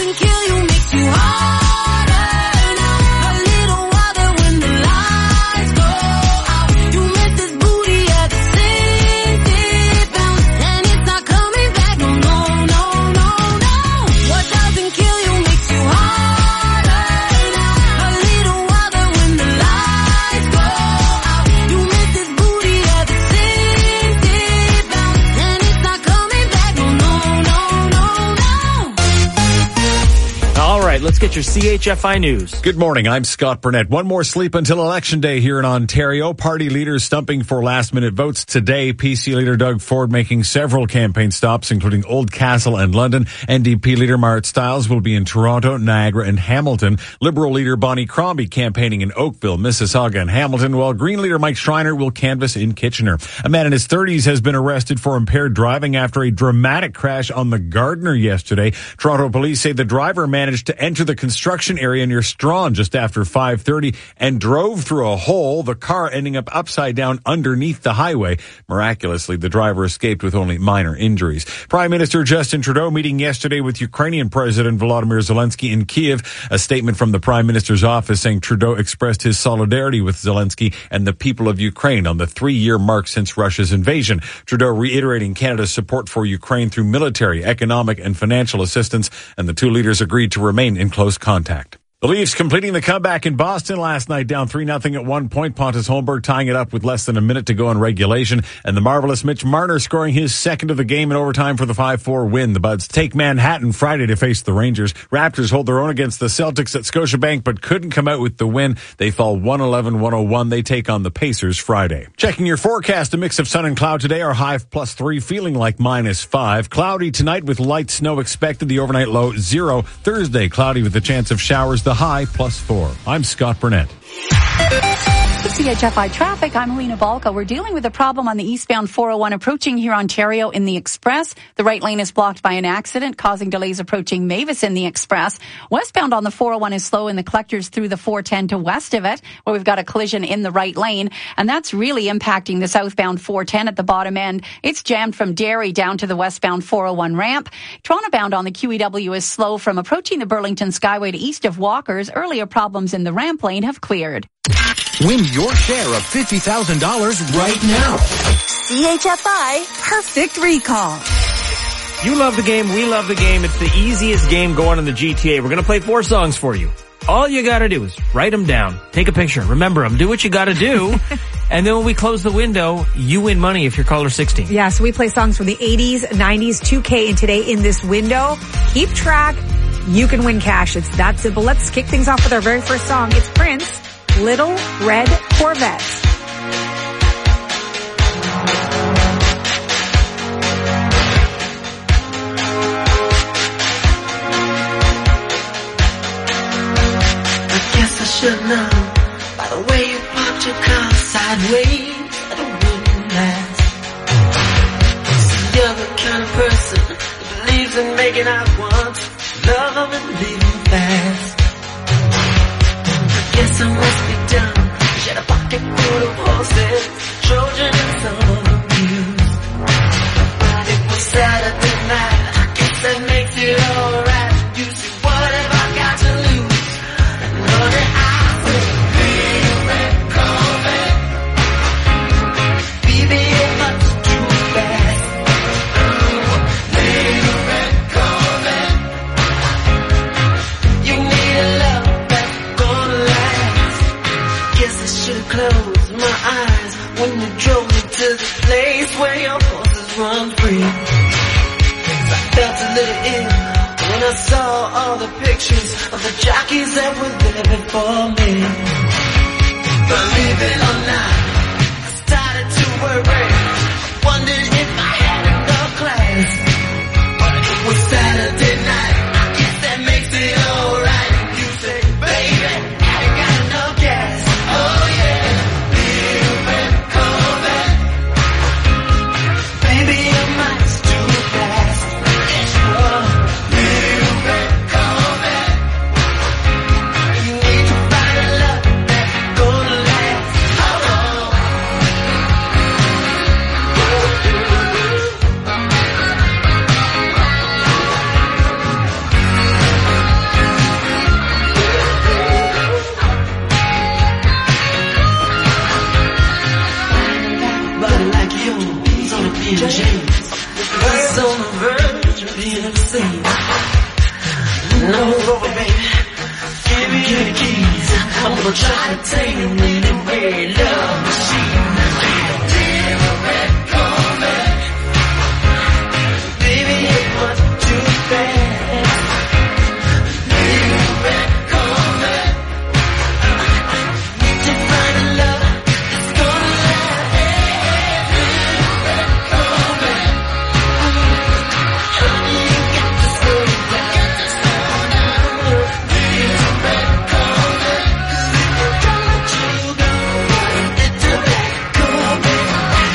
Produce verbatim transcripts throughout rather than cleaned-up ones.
doesn't kill you makes you harder now. A little wilder when the lights go out. You miss this booty at the sixty pounds, and it's not coming back. No, no, no, no, no. What doesn't kill you makes you harder now. A little wilder when the lights go out. You miss this booty at the sixty pounds, and it's not coming back. No, no, no, no, no. All right, let's get your C H F I News. Good morning, I'm Scott Burnett. One more sleep until Election Day here in Ontario. Party leaders stumping for last-minute votes today. P C leader Doug Ford making several campaign stops, including Oldcastle and London. N D P leader Marit Stiles will be in Toronto, Niagara, and Hamilton. Liberal leader Bonnie Crombie campaigning in Oakville, Mississauga, and Hamilton, while Green leader Mike Schreiner will canvass in Kitchener. A man in his thirties has been arrested for impaired driving after a dramatic crash on the Gardiner yesterday. Toronto police say the driver managed to enter the construction area near Strawn just after five thirty and drove through a hole, the car ending up upside down underneath the highway. Miraculously, the driver escaped with only minor injuries. Prime Minister Justin Trudeau meeting yesterday with Ukrainian President Volodymyr Zelensky in Kyiv. A statement from the Prime Minister's office saying Trudeau expressed his solidarity with Zelensky and the people of Ukraine on the three-year mark since Russia's invasion. Trudeau reiterating Canada's support for Ukraine through military, economic, and financial assistance, and the two leaders agreed to remain in close contact. The Leafs completing the comeback in Boston last night, down three nothing at one point. Pontus Holmberg tying it up with less than a minute to go in regulation, and the marvelous Mitch Marner scoring his second of the game in overtime for the five four win. The Buds take Manhattan Friday to face the Rangers. Raptors hold their own against the Celtics at Scotiabank, but couldn't come out with the win. They fall one eleven one oh one. They take on the Pacers Friday. Checking your forecast, a mix of sun and cloud today. Our high plus three, feeling like minus five. Cloudy tonight with light snow expected. The overnight low zero. Thursday, cloudy with a chance of showers. The high plus four. I'm Scott Burnett. C H F I Traffic, I'm Helena Balka. We're dealing with a problem on the eastbound four oh one approaching here Ontario in the Express. The right lane is blocked by an accident, causing delays approaching Mavis in the Express. Westbound on the four oh one is slow in the collectors through the four ten to west of it, where we've got a collision in the right lane, and that's really impacting the southbound four ten at the bottom end. It's jammed from Derry down to the westbound four oh one ramp. Toronto bound on the Q E W is slow from approaching the Burlington Skyway to east of Walkers. Earlier problems in the ramp lane have cleared. Win your share of fifty thousand dollars right now. C H F I Perfect Recall. You love the game. We love the game. It's the easiest game going in the G T A. We're going to play four songs for you. All you got to do is write them down. Take a picture. Remember them. Do what you got to do. And then when we close the window, you win money if you're caller sixteen. Yeah, so we play songs from the eighties, nineties, two K, and today in this window. Keep track. You can win cash. It's that simple. Let's kick things off with our very first song. It's Prince, Little Red Corvette. I guess I should know by the way you parked your car sideways that it wouldn't last. So you're the kind of person who believes in making out once, love and leaving fast. Guess I must be dumb. She had a pocket full of horses, Trojan and some abuse. But it was Saturday night. I guess that makes it alright. You see, what have I got to lose? And know that I will leave that Corvette. Baby, it must too fast. Leave that Corvette. You need a love that's gonna last. Guess I should've closed my eyes when you drove me to the place where your horses run free. I felt a little ill when I saw all the pictures of the jockeys that were there before me. Believe it or not, I started to worry. I wondered if I had enough class. But it was Saturday night. I guess that makes it alright. You say, baby, I ain't got enough gas. Oh yeah, little red Corvette. Baby, your mind's too fast. It's your little red Corvette. You need to find a love that's gonna last. Oh, oh. Nose over, baby. Give me the keys. I'm gonna try to take you anywhere, love machine. Red Corvette. Baby, it was too fast. Red Corvette. To find a love that's gonna last. Red Corvette. Honey, you got to slow down. Red Corvette. 'Cause if you don't let you go, it's a red Corvette.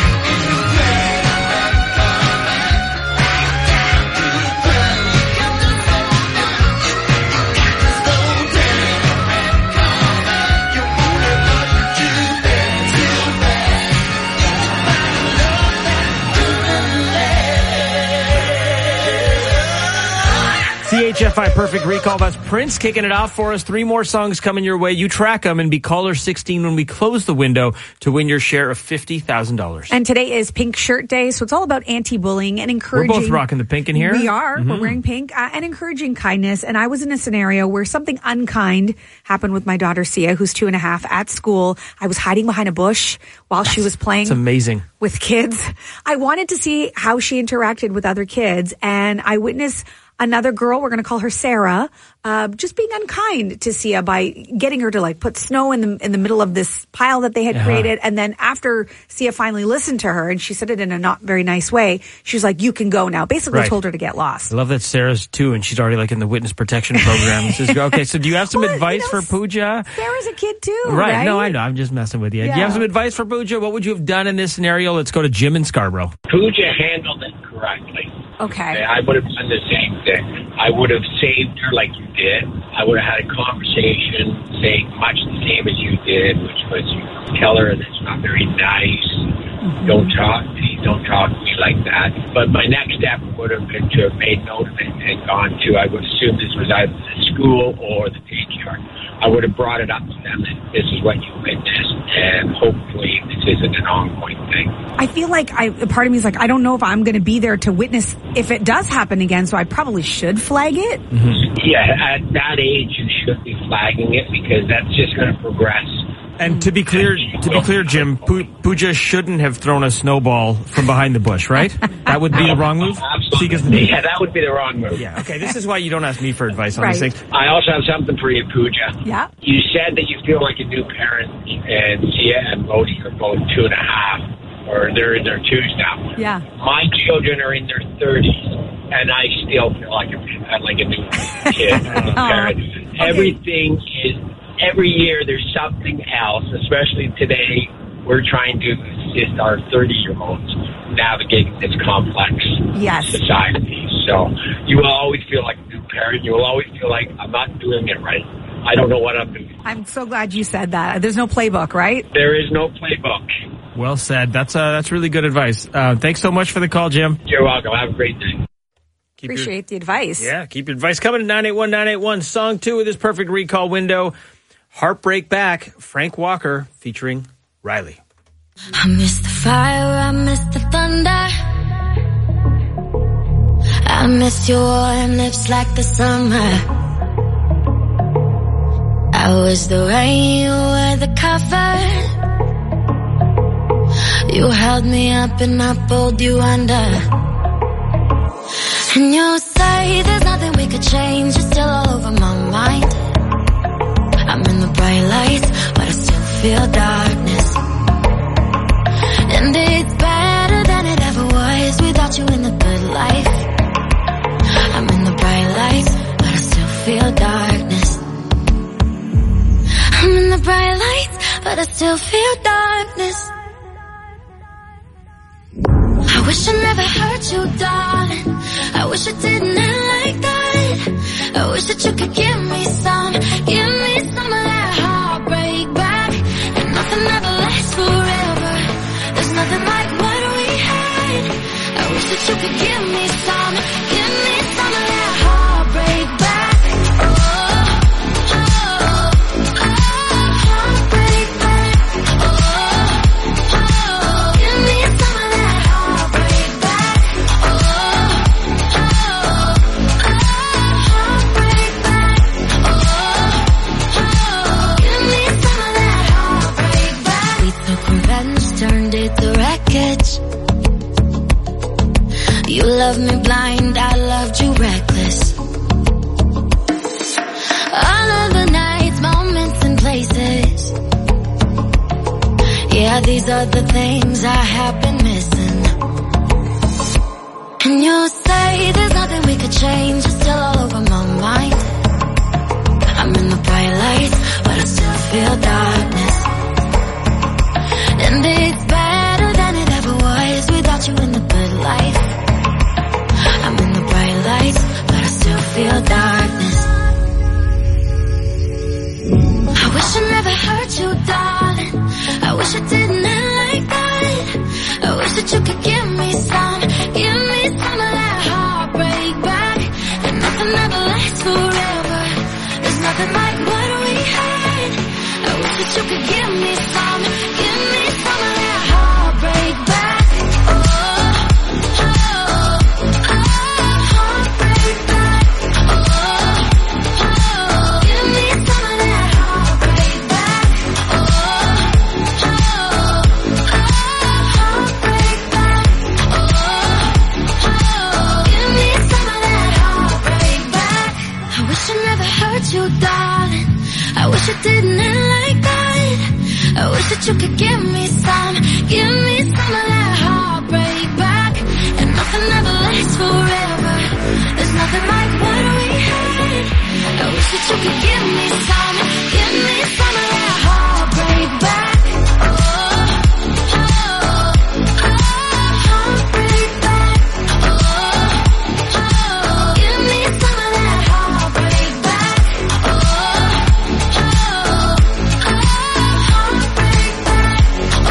C H F I Perfect Recall. That's Prince kicking it off for us. Three more songs coming your way. You track them and be caller sixteen when we close the window to win your share of fifty thousand dollars. And today is Pink Shirt Day, so it's all about anti-bullying and encouraging. We're both rocking the pink in here. We are. Mm-hmm. We're wearing pink uh, and encouraging kindness. And I was in a scenario where something unkind happened with my daughter, Sia, who's two and a half, at school. I was hiding behind a bush while she was playing. It's amazing. With kids. I wanted to see how she interacted with other kids, and I witnessed another girl, we're going to call her Sarah, uh, just being unkind to Sia by getting her to like put snow in the in the middle of this pile that they had Uh-huh. created. And then after Sia finally listened to her, and she said it in a not very nice way, she was like, "You can go now." Basically Right. told her to get lost. I love that Sarah's two and she's already like in the witness protection program. Says, okay, so do you have some Well, advice you know, for Pooja? Sarah's a kid too, Right. right? No, I know. I'm just messing with you. Do you Yeah. have some advice for Pooja? What would you have done in this scenario? Let's go to Jim in Scarborough. Pooja handled it correctly. Okay. I would have done the same thing. I would have saved her like you did. I would have had a conversation saying much the same as you did, which was you tell her that's not very nice. Mm-hmm. Don't talk, please don't talk to me like that. But my next step would have been to have made note of it and gone to, I would assume this was either the school or the daycare. I would have brought it up to them that this is what you witnessed, and hopefully this isn't an ongoing thing. I feel like I, a part of me is like, I don't know if I'm going to be there to witness if it does happen again, so I probably should flag it. Mm-hmm. Yeah, at that age, you should be flagging it because that's just going to progress. And to be clear, to be clear, Jim, Poo- Pooja shouldn't have thrown a snowball from behind the bush, right? That would be the wrong move? Absolutely. Yeah, that would be the wrong move. Yeah, okay, this is why you don't ask me for advice on Right. these things. I also have something for you, Pooja. Yeah. You said that you feel like a new parent, and Sia and Lodi are both two and a half, or they're in their twos now. Yeah. My children are in their thirties, and I still feel like a, like a new kid, a new parent. Okay. Everything is, every year there's something else, especially today. We're trying to assist our thirty-year-olds navigating this complex Yes. society. So you will always feel like a new parent. You will always feel like, I'm not doing it right. I don't know what I'm doing. I'm so glad you said that. There's no playbook, right? There is no playbook. Well said. That's uh, that's really good advice. Uh, thanks so much for the call, Jim. You're welcome. Have a great day. Keep Appreciate the advice. Your, yeah, keep your advice coming to nine eight one, nine eight one. Song two of this perfect recall window. Heartbreak Back, Frank Walker featuring Riley. I miss the fire, I miss the thunder. I miss your warm lips like the summer. I was the rain, you were the cover. You held me up and I pulled you under. And you say there's nothing we could change, you're still all over my mind. I'm in the bright lights, but I still feel darkness. And it's better than it ever was without you in the good life. I'm in the bright lights, but I still feel darkness. I'm in the bright lights, but I still feel darkness. I wish I never hurt you, darling. I wish I didn't act like that. I wish that you could give me some, give me some of that heartbreak back. And nothing ever lasts forever. There's nothing like what we had. I wish that you could give me some, give me some of that heartbreak back. Oh, oh, oh, heartbreak back. Oh, oh, give me some of that heartbreak back. Oh, oh, oh, heartbreak back. Yeah, these are the things I have been missing. And you say there's nothing we could change, it's still all over my mind. I'm in the bright lights, but I still feel darkness. And it's better than it ever was without you in the good life. I'm in the bright lights, but I still feel darkness. I wish I never hurt you, darling. I wish I didn't end like that. I wish that you could give me some, give me some of that heartbreak back. And nothing ever lasts forever. There's nothing like what we had. I wish that you could give me some, give me some of that heartbreak back. Oh, oh, oh, heartbreak back. Oh, oh, give me some of that heartbreak back. Oh, oh, oh, heartbreak back. Oh, oh, give me some of that heartbreak back. I wish I never hurt you, darling. I wish it didn't end like that. I wish that you could give me some, give me some of that heartbreak back. And nothing ever lasts forever. There's nothing like what we had. I wish that you could give me some, give me some of that heartbreak back. Oh, oh, oh, heartbreak back. Oh, oh, give me some of that heartbreak back. Oh, oh, oh, heartbreak back. Oh,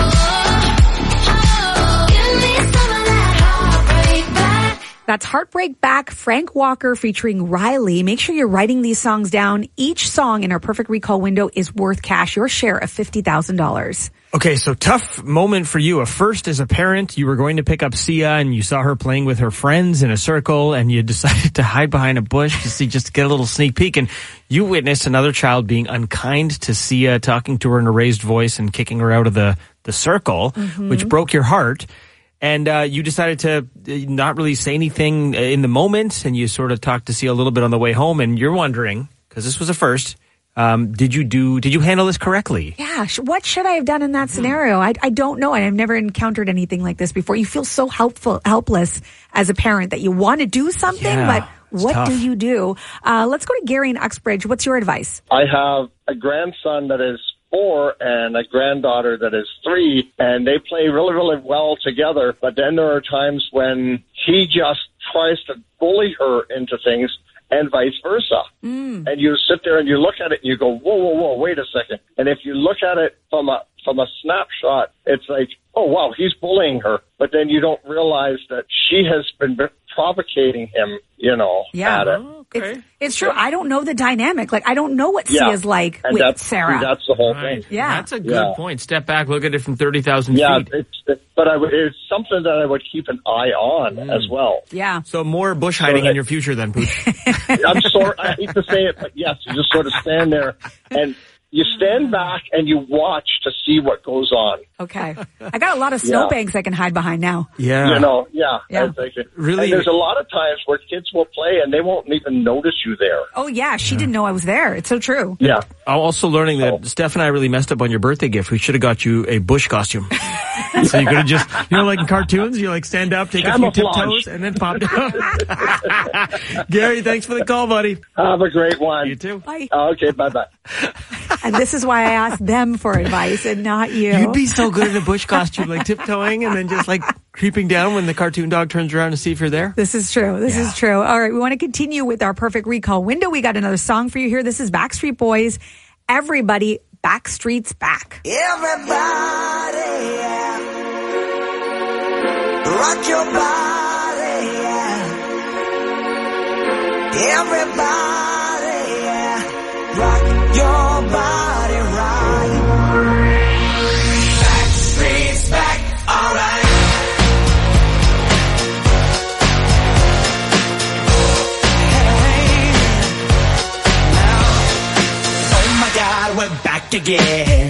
oh, give me some of that heartbreak back. That's Heartbreak Back, Frank Walker featuring Riley. Make sure you're writing these songs down. Each song in our Perfect Recall window is worth cash, your share of fifty thousand dollars. Okay, so tough moment for you. A first as a parent, you were going to pick up Sia and you saw her playing with her friends in a circle and you decided to hide behind a bush to see, just to get a little sneak peek. And you witnessed another child being unkind to Sia, talking to her in a raised voice and kicking her out of the, the circle, mm-hmm. which broke your heart. And uh, you decided to not really say anything in the moment, and you sort of talked to Sia a little bit on the way home. And you're wondering, because this was a first, um, did you do? Did you handle this correctly? Yeah. sh- What should I have done in that scenario? I, I don't know. I've never encountered anything like this before. You feel so helpful, helpless as a parent that you want to do something, Yeah, but what tough. do you do? Uh, let's go to Gary in Uxbridge. What's your advice? I have a grandson that is four and a granddaughter that is three, and they play really, really well together. But then there are times when he just tries to bully her into things and vice versa. Mm. And you sit there and you look at it and you go, whoa, whoa, whoa, wait a second. And if you look at it from a from a snapshot, it's like, oh, wow, he's bullying her. But then you don't realize that she has been provocating him, you know, Yeah. at it. It's, it's true. I don't know the dynamic. Like, I don't know what Yeah. Sia's like And with that's, Sarah. That's the whole Right. thing. Yeah. That's a good Yeah. point. Step back, look at it from thirty thousand Yeah, feet. it's, it, but I would, it's something that I would keep an eye on as well. Yeah. So more bush hiding that- in your future then, Pooch. I'm sorry, I hate to say it, but yes, you just sort of stand there and you stand back and you watch to see what goes on. Okay. I got a lot of Yeah. snowbanks I can hide behind now. Yeah. You know, yeah. Yeah. I think it- Really- And there's a lot of times where kids will play and they won't even notice you there. Oh, yeah. She didn't know I was there. It's so true. Yeah. I'm also learning that Oh. Steph and I really messed up on your birthday gift. We should have got you a bush costume. So you could have just, you know, like in cartoons, you like stand up, take a few Camouflage. tiptoes, and then pop down. Gary, thanks for the call, buddy. Have a great one. You too. Bye. Okay, bye-bye. And this is why I asked them for advice and not you. You'd be so good in a bush costume, like tiptoeing and then just like creeping down when the cartoon dog turns around to see if you're there. This is true. This is true. All right. We want to continue with our Perfect Recall window. We got another song for you here. This is Backstreet Boys. Everybody, Backstreet's Back. Everybody, yeah. Rock your body, yeah. Everybody, yeah. Rock your body right. Backstreet's back, alright. Hey, now, oh my God, we're back again.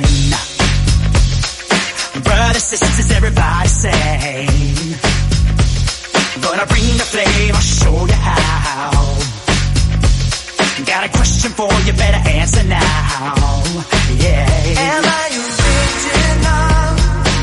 Brothers, sisters, everybody sing. Gonna bring the flame, I'll show you how. Got a question for you, better answer now. Yeah. Am I original?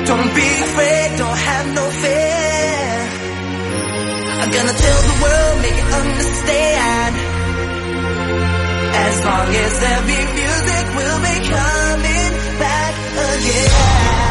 Don't be afraid, don't have no fear. I'm gonna tell the world, make it understand. As long as there be music, we'll be coming back again.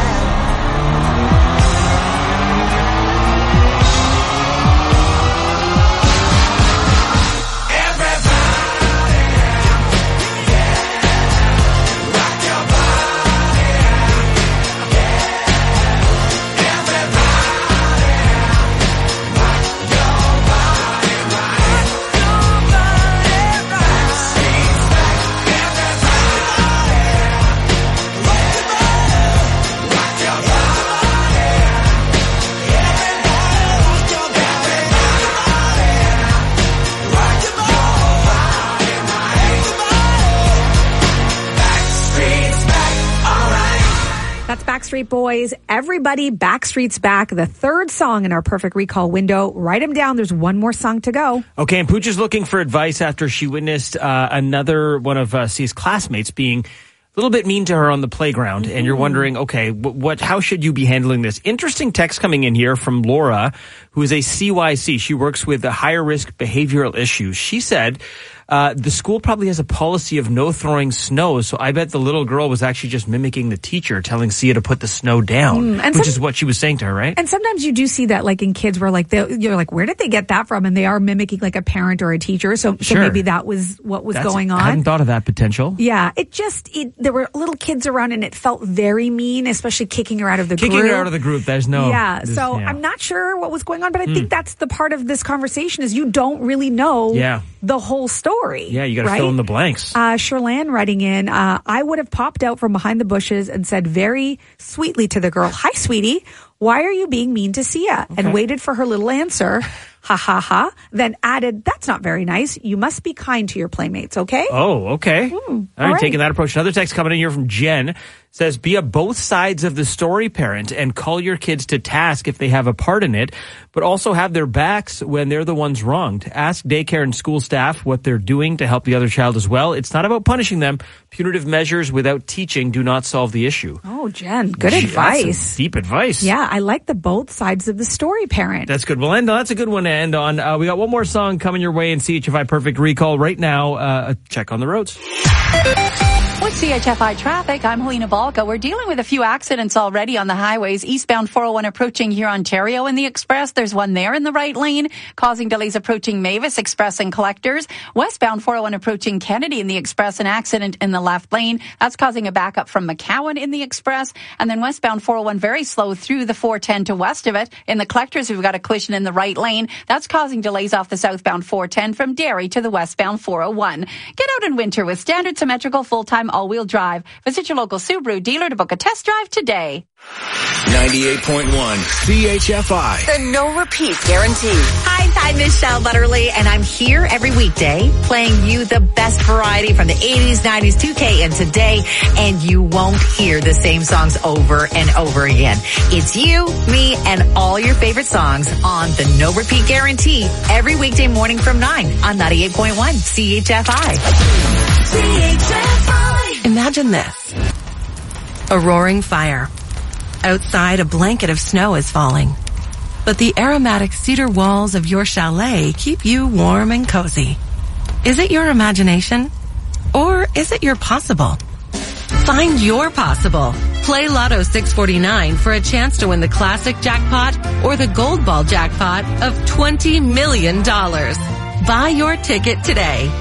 That's Backstreet Boys. Everybody, Backstreet's Back, the third song in our Perfect Recall window. Write them down. There's one more song to go. Okay, and Pooch is looking for advice after she witnessed uh, another one of uh, C's classmates being a little bit mean to her on the playground. Mm-hmm. And you're wondering, okay, what, what, how should you be handling this? Interesting text coming in here from Laura, who is a C Y C. She works with the higher risk behavioral issues. She said, Uh, the school probably has a policy of no throwing snow, so I bet the little girl was actually just mimicking the teacher, telling Sia to put the snow down, Mm, and which some- is what she was saying to her, right? And sometimes you do see that, like in kids, where like they, you're like, where did they get that from? And they are mimicking like a parent or a teacher. So, so Sure. maybe that was what was That's- going on. I hadn't thought of that potential. Yeah, it just it, there were little kids around, and it felt very mean, especially kicking her out of the Kicking group. her out of the group, there's no... yeah, there's- so yeah. I'm not sure what was going on, but I Hmm. think that's the part of this conversation is you don't really know Yeah. the whole story. Yeah, you got to right? fill in the blanks. Uh, Sherlan writing in, uh, I would have popped out from behind the bushes and said very sweetly to the girl, "Hi, sweetie, why are you being mean to Sia?" Okay. And waited for her little answer, ha ha ha, then added, "That's not very nice. You must be kind to your playmates, okay?" Oh, okay. Mm, all right, all right. taking that approach. Another text coming in here from Jen says, be a both sides of the story parent and call your kids to task if they have a part in it, but also have their backs when they're the ones wronged. Ask daycare and school staff what they're doing to help the other child as well. It's not about punishing them. Punitive measures without teaching do not solve the issue. Oh, Jen, good Gee, advice. that's some deep advice. Yeah, I like the both sides of the story parent. That's good. Well, end on. That's a good one to end on. Uh, we got one more song coming your way in C H F I Perfect Recall right now. Uh, a check on the roads. With C H F I traffic, I'm Helena Balka. We're dealing with a few accidents already on the highways. Eastbound four oh one approaching here Ontario in the Express. There's one there in the right lane, causing delays approaching Mavis Express and Collectors. Westbound four oh one approaching Kennedy in the Express, an accident in the left lane. That's causing a backup from McCowan in the Express. And then westbound four oh one very slow through the four ten to west of it. In the Collectors, we've got a collision in the right lane. That's causing delays off the southbound four ten from Derry to the westbound four oh one. Get out in winter with standard symmetrical full-time all-wheel drive. Visit your local Subaru dealer to book a test drive today. ninety-eight point one C H F I. The no repeat guarantee. Hi, I'm Michelle Butterly, and I'm here every weekday playing you the best variety from the eighties, nineties, two K, and today, and you won't hear the same songs over and over again. It's you, me, and all your favorite songs on the no repeat guarantee every weekday morning from nine on ninety-eight point one C H F I. C H F I. Imagine this. A roaring fire. Outside, a blanket of snow is falling. But the aromatic cedar walls of your chalet keep you warm and cozy. Is it your imagination? Or is it your possible? Find your possible. Play Lotto six forty-nine for a chance to win the classic jackpot or the gold ball jackpot of twenty million dollars. Buy your ticket today.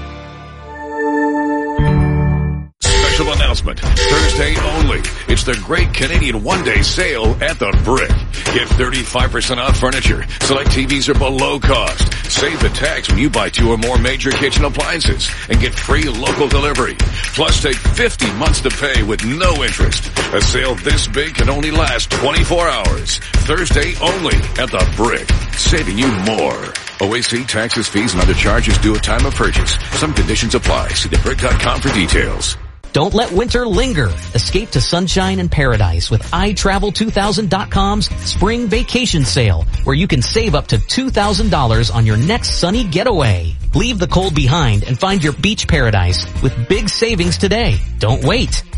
Special announcement. Thursday only. It's the Great Canadian One-Day Sale at the Brick. Get thirty-five percent off furniture. Select T Vs are below cost. Save the tax when you buy two or more major kitchen appliances and get free local delivery. Plus take fifty months to pay with no interest. A sale this big can only last twenty-four hours. Thursday only at the Brick. Saving you more. O A C taxes, fees, and other charges due at time of purchase. Some conditions apply. See the brick dot com for details. Don't let winter linger. Escape to sunshine and paradise with i travel two thousand dot com's spring vacation sale, where you can save up to two thousand dollars on your next sunny getaway. Leave the cold behind and find your beach paradise with big savings today. Don't wait.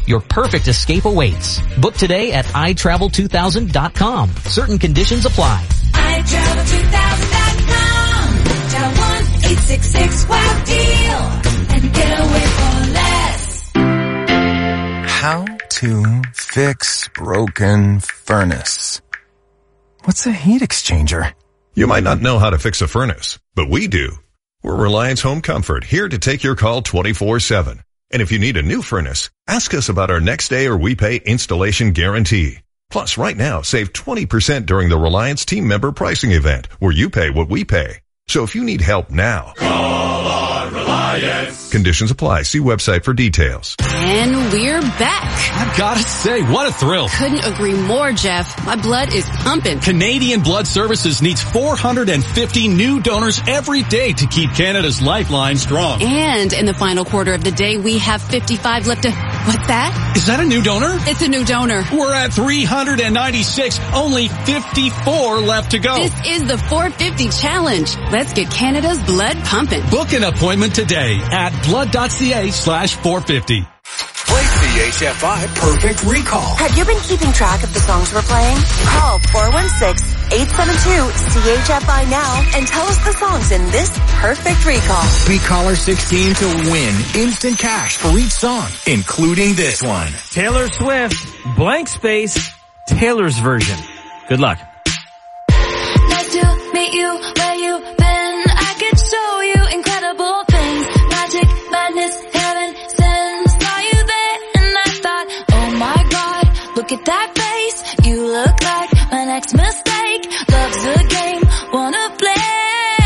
Your perfect escape awaits. Book today at i travel two thousand dot com. Certain conditions apply. I travel two thousand dot com. Dial one eight six six wow deal and get away for less. How to fix broken furnace. What's a heat exchanger? You might not know how to fix a furnace, but we do. We're Reliance Home Comfort, here to take your call twenty-four seven. And if you need a new furnace, ask us about our next day or we pay installation guarantee. Plus, right now, save twenty percent during the Reliance team member pricing event, where you pay what we pay. So if you need help now, call on Reliance. Conditions apply. See website for details. And we're back. I've got to say, what a thrill. Couldn't agree more, Jeff. My blood is pumping. Canadian Blood Services needs four hundred fifty new donors every day to keep Canada's lifeline strong. And in the final quarter of the day, we have fifty-five left to... What's that? Is that a new donor? It's a new donor. We're at three hundred ninety-six, only fifty-four left to go. This is the four fifty challenge. Let's get Canada's blood pumping. Book an appointment today at blood.ca slash 450. Play C H F I Perfect Recall. Have you been keeping track of the songs we're playing? Call four one six, eight seven two, C H F I now and tell us the songs in this Perfect Recall. Be caller sixteen to win instant cash for each song, including this one. Taylor Swift, Blank Space, Taylor's version. Good luck. Nice to meet you where you been. I could show you incredible things. Magic, madness, heaven sent. Saw you there and I thought, oh my God, look at that face. You look like my next mistake. Love's a game, wanna play.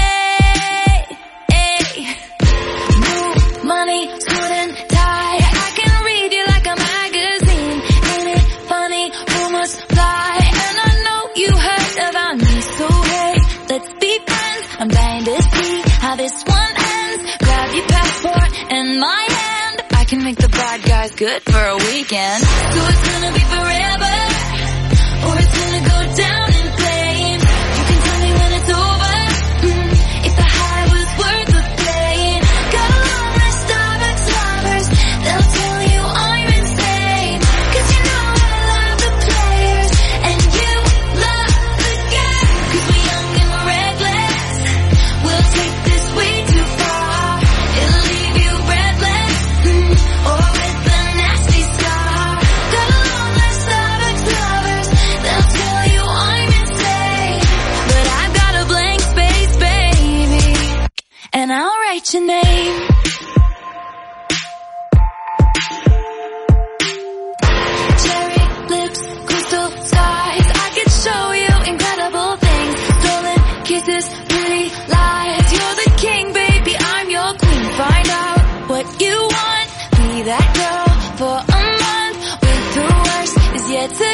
Hey. New money, suit and tie. I can read you like a magazine. Ain't it funny? Rumors fly. And I know you heard about me. So hey, let's be friends. I'm dying to see how this one ends. Grab your passport and my hand. I can make the bad guys good for a weekend. So it's gonna be forever, or it's gonna go down in flames. You can tell me when it's over, mm, if the high was worth the pain. Got a long list of ex-lovers, they'll tell you I'm insane. Cause you know I love the players, and you love the game. Cause we're young and we're reckless, we'll take this way too far. It'll leave you breathless, mm, or with a nasty scar. Got a long list of ex-lovers, they'll tell you I'm insane. But I've got a blank space, baby, and I'll write your name. Cherry lips, crystal skies. I could show you incredible things. Stolen kisses, pretty lies. You're the king, baby, I'm your queen. Find out what you want. Be that girl for a month. With the worst is yet to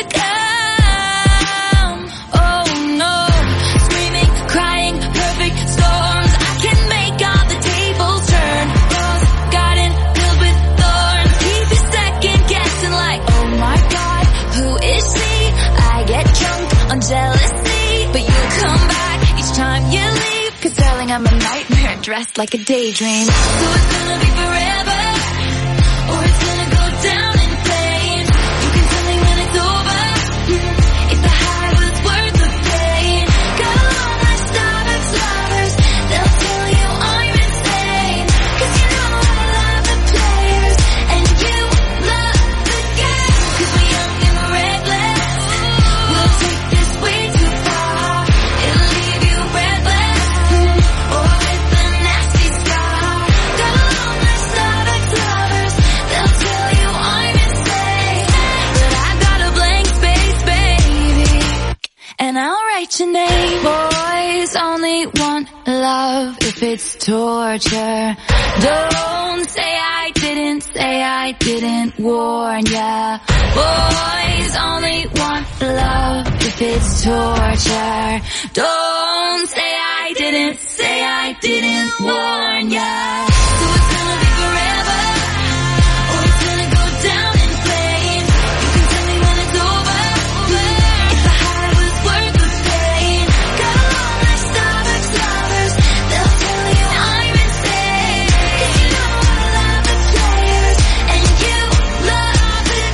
come. Oh no, screaming, crying, perfect storms. I can make all the tables turn. Rose garden filled with thorns. Keep you second guessing like, oh my God, who is she? I get drunk on jealousy, but you come back each time you leave. Cause darling, I'm a nightmare dressed like a daydream. So it's gonna be forever, or it's gonna go down in flames. You can tell me when it's over, mm, if the high was worth the pain. Got a long list of ex-lovers, they'll tell you I'm insane. Cause you know I love the players, and you love the game. Cause we're young and we're reckless, we'll take this way too far. It'll leave you breathless, mm, or with a nasty scar. Got a long list of ex-lovers, they'll tell you I'm insane. But I've got a blank space, baby, and I'll write your name. Boys only want love if it's torture. Don't say I didn't, say I didn't warn ya. Boys only want love if it's torture. Don't say I didn't, say I didn't warn ya. So it's gonna be forever, or it's gonna go down in flames. You can tell me when it's over, if the high was worth the pain. Got a long list of ex-lovers, they'll tell you I'm insane. Cause you know I love the players, and you love the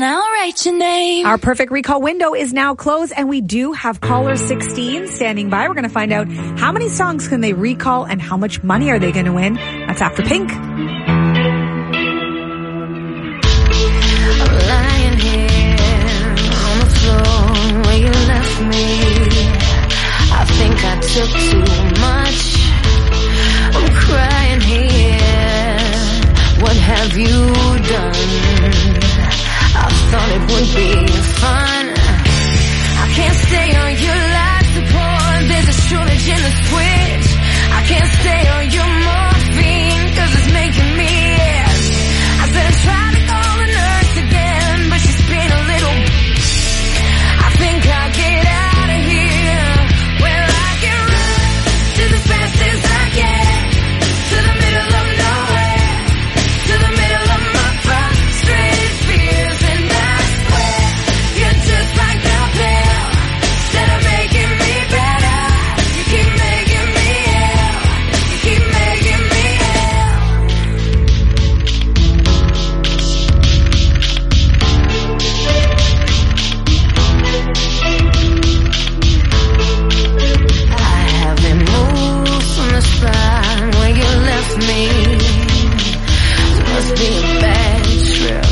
and I'll write your name. Our perfect recall window is now closed, and we do have caller sixteen standing by. We're going to find out how many songs can they recall and how much money are they going to win. That's after Pink. I'm lying here on the floor where you left me. I think I took too much. I'm crying here. What have you done? I thought it would be fun. I can't stay on your life support. There's a shortage in the switch. I can't stay on your morphine, cause it's making me ill. I said I tried to call the nurse again, but she's been a little. I think I'll get out of here. Well, I can run just as fast as I can to the middle of nowhere, to the middle of my frustrated fears, and I swear you're just like the pill. Instead of making me better, you keep making me ill. You keep making me I haven't moved from the spot where you left me. It must be a bad trip.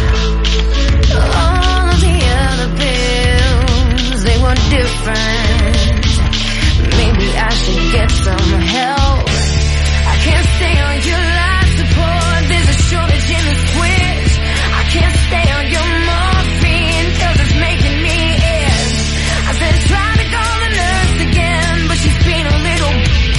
All of the other pills, they were different. Maybe I should get some help. I can't stay on your life support. There's a shortage in the switch. I can't stay on your morphine, cause it's making me ill. I said try to call the nurse again, but she's been a little.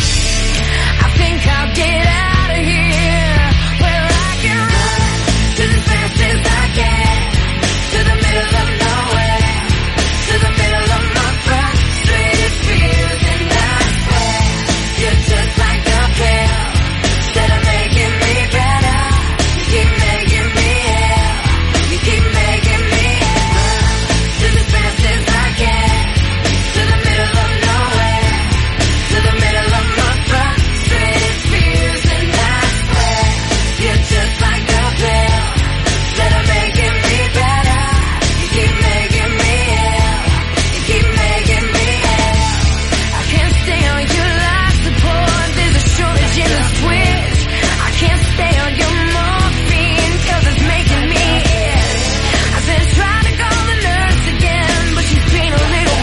I think I'll get out of here. Well, I can run just as fast as I can to the middle of nowhere, to the middle of my frustrated fears, and I swear you're just like a pill. Instead of making me better, you keep making me ill. You keep making me ill. Just as fast as I can to the middle of nowhere, to the middle of my frustrated fears, and I swear you're just like a pill. Instead of making me better, you keep making me ill. You keep making me ill. I can't stay on your life support. There's a shortage in the switch. I can't stay on your morphine, cause it's making me ill. I said try to call the nurse again, but she's been a little.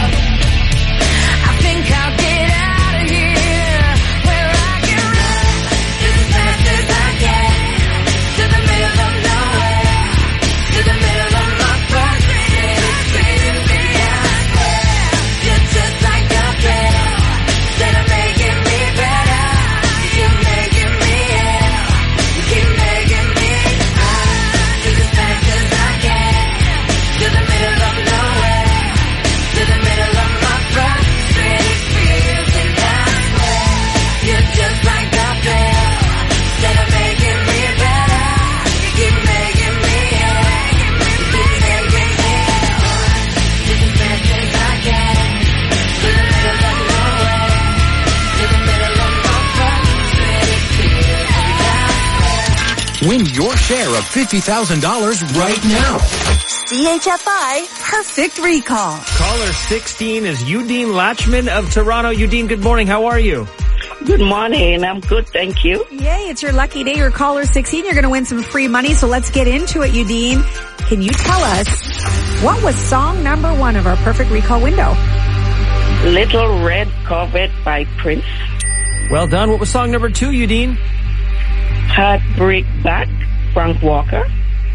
I think I'll get out of here. Well, I can run just as fast as I can to the middle of nowhere, to the middle of my frustrated fears, and I swear you're just like a pill. Instead of making me better, you keep making me ill. You keep making me high. Just as fast as I can to the middle of nowhere, to the middle of my frustrated fears, and I swear you're just like a pill. Instead of making me better, you keep making me ill. You keep making me ill. Just as fast as I can to the middle of nowhere, to the middle of my frustrated fears, and I swear. Win your share of fifty thousand dollars right now. C H F I Perfect Recall. Caller sixteen is Udine Latchman of Toronto. Udine, good morning. How are you? Good morning. I'm good, thank you. Yay, it's your lucky day. You're caller sixteen. You're going to win some free money, so let's get into it, Udine. Can you tell us what was song number one of our perfect recall window? Little Red Corvette by Prince. Well done. What was song number two, Udine? Heartbreak Back, Frank Walker.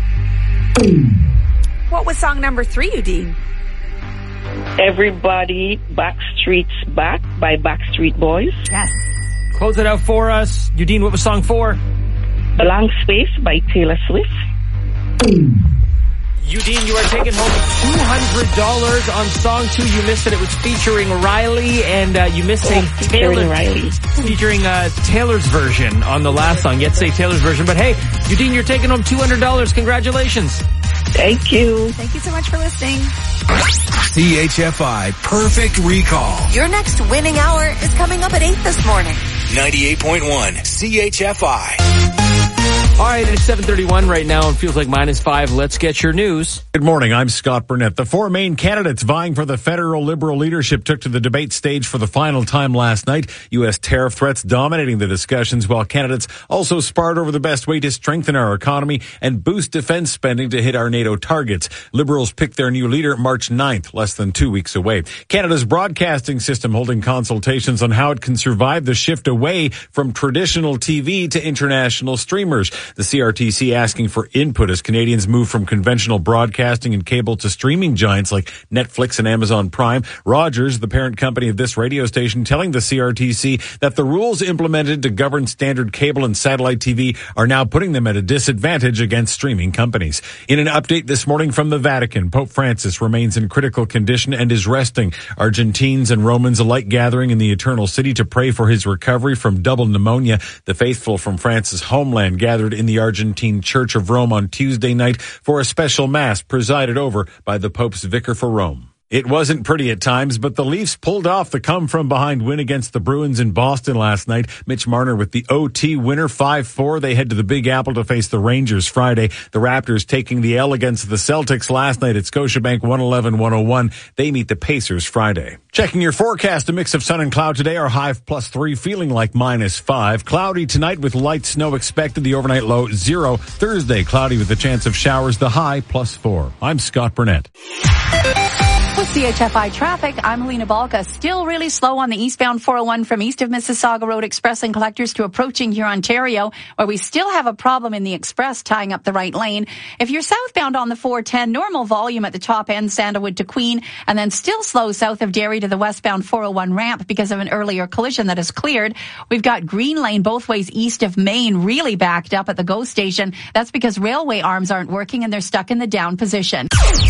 What was song number three, Udine? Everybody Backstreet's Back by Backstreet Boys. Yes. Close it out for us. Udine, what was song four? Blank Space by Taylor Swift. Udine, you are taking home two hundred dollars on song two. You missed it. It was featuring Riley, and uh, you missed saying oh, featuring Taylor. Riley. Featuring uh, Taylor's version on the last song. Yet say Taylor's version. But hey, Udine, you're taking home two hundred dollars. Congratulations. Thank you. Thank you so much for listening. C H F I Perfect Recall. Your next winning hour is coming up at eight this morning. ninety-eight point one C H F I. All right, it's seven thirty-one right now and feels like minus five. Let's get your news. Good morning. I'm Scott Burnett. The four main candidates vying for the federal Liberal leadership took to the debate stage for the final time last night. U S tariff threats dominating the discussions, while candidates also sparred over the best way to strengthen our economy and boost defense spending to hit our NATO targets. Liberals picked their new leader March ninth, less than two weeks away. Canada's broadcasting system holding consultations on how it can survive the shift away from traditional T V to international streamers. The C R T C asking for input as Canadians move from conventional broadcasting and cable to streaming giants like Netflix and Amazon Prime. Rogers, the parent company of this radio station, telling the C R T C that the rules implemented to govern standard cable and satellite T V are now putting them at a disadvantage against streaming companies. In an update this morning from the Vatican, Pope Francis remains in critical condition and is resting. Argentines and Romans alike gathering in the Eternal City to pray for his recovery from double pneumonia. The faithful from France's homeland gathered in the Argentine Church of Rome on Tuesday night for a special mass presided over by the Pope's vicar for Rome. It wasn't pretty at times, but the Leafs pulled off the come-from-behind win against the Bruins in Boston last night. Mitch Marner with the O T winner, five four. They head to the Big Apple to face the Rangers Friday. The Raptors taking the L against the Celtics last night at Scotiabank, one eleven one oh one. They meet the Pacers Friday. Checking your forecast, a mix of sun and cloud today. Our high plus three, feeling like minus five. Cloudy tonight with light snow expected. The overnight low, zero. Thursday, cloudy with a chance of showers. The high, plus four. I'm Scott Burnett. With C H F I traffic, I'm Alina Balka. Still really slow on the eastbound four oh one from east of Mississauga Road Express and collectors to approaching here, Ontario, where we still have a problem in the express tying up the right lane. If you're southbound on the four ten, normal volume at the top end, Sandalwood to Queen, and then still slow south of Derry to the westbound four oh one ramp because of an earlier collision that is cleared. We've got Green Lane both ways east of Maine really backed up at the GO station. That's because railway arms aren't working and they're stuck in the down position.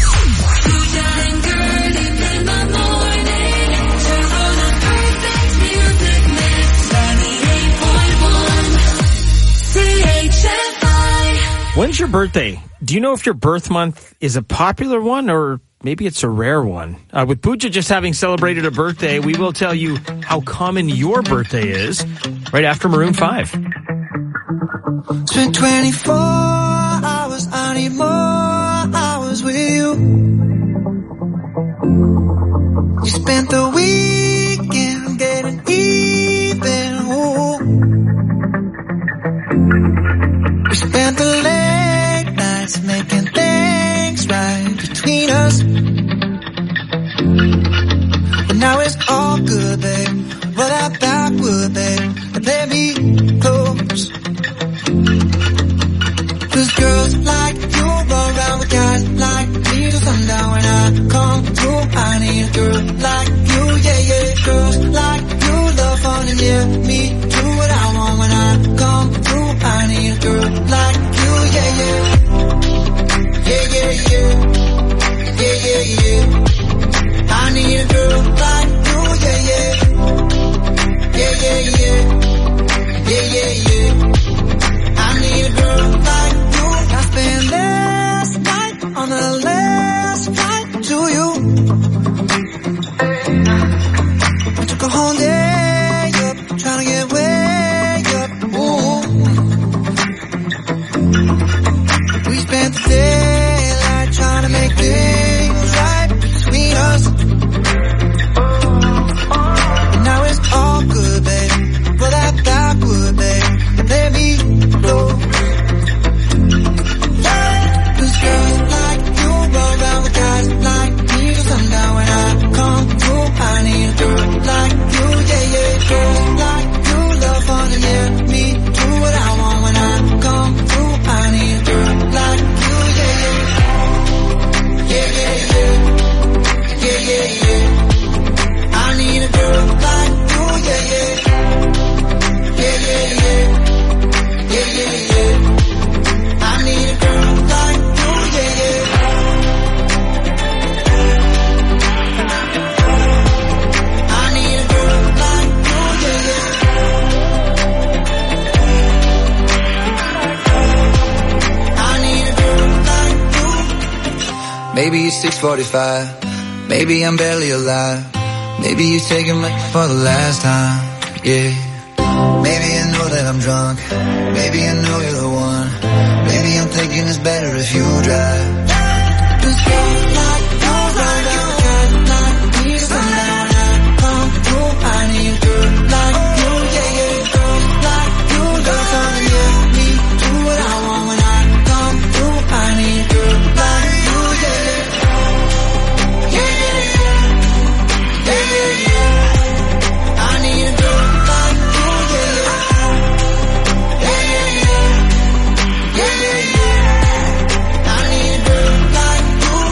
When's your birthday? Do you know if your birth month is a popular one or maybe it's a rare one? Uh, with Pooja just having celebrated a birthday, we will tell you how common your birthday is right after Maroon five. Spent twenty-four hours, I need more hours with you. You spent the weekend getting even. Ooh. We spent the late nights making things right between us. But now it's all good, babe. Roll that backward, babe, and play me close. Cause girls like you run around with guys like me till sundown. When I come through, I need a girl like you, yeah, yeah. Girls like you love fun and yeah, me do what I want. When I come through, I need a girl like you, yeah, yeah. Yeah, yeah, yeah. Yeah, yeah, yeah. I need a girl like you, yeah, yeah. Yeah, yeah, yeah. Yeah, yeah, yeah. I need a girl like you. I spent last night on the last flight to you. I took a whole day up, trying to get way up. Ooh. We spent the daylight trying to make things right between us. And now it's all good, babe. Roll that backward, babe. Let me go. Cause girls like you run around with guys like me till sundown. When I come through, I need a girl like you, yeah, yeah. Girls like you love fun and yeah, me do what I want. When I come through, I need a girl like you, yeah, yeah. Yeah, yeah, yeah. Yeah, yeah, yeah. I need a girl like you, yeah, yeah. Yeah, yeah, yeah. Yeah, yeah, yeah. I need a girl like you, yeah, yeah. I need a girl like you, yeah, yeah. I need a girl like you. Maybe it's six forty-five. Maybe I'm barely alive. Maybe you're taking me for the last time, yeah. Maybe I know that that I'm drunk. Maybe I know you're the one. Maybe I'm thinking it's better if you drive. Cause you're like, you're right, you got like me. So now when I come through, I need a girl like you, yeah, yeah. Girls like you, girls on the yeah. Me do what I want when I come through. I need a girl like you, yeah, yeah. Yeah, yeah, yeah. Yeah, yeah, yeah. I need a girl like you, yeah, yeah. Yeah, yeah, yeah. Yeah, yeah, yeah. I need a girl like